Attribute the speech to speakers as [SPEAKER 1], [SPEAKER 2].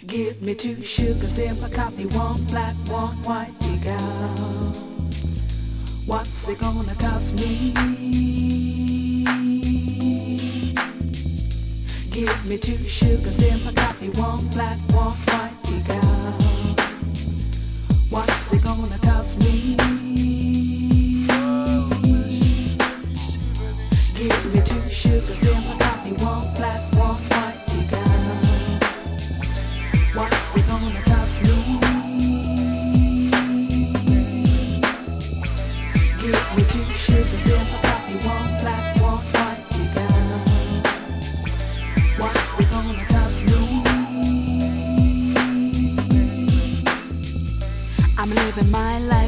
[SPEAKER 1] Give me two sugars if I copy one black, one white, dig out. What's it gonna cost me? Give me two sugars if I copy one black, one white, dig out. What's it gonna cost me? Give me two sugars if I copy one black, one white, dig out. What's it gonna cost me? Give me two sugars if I copy one black, one white, dig out. What's it gonna cost me? I'm living my life.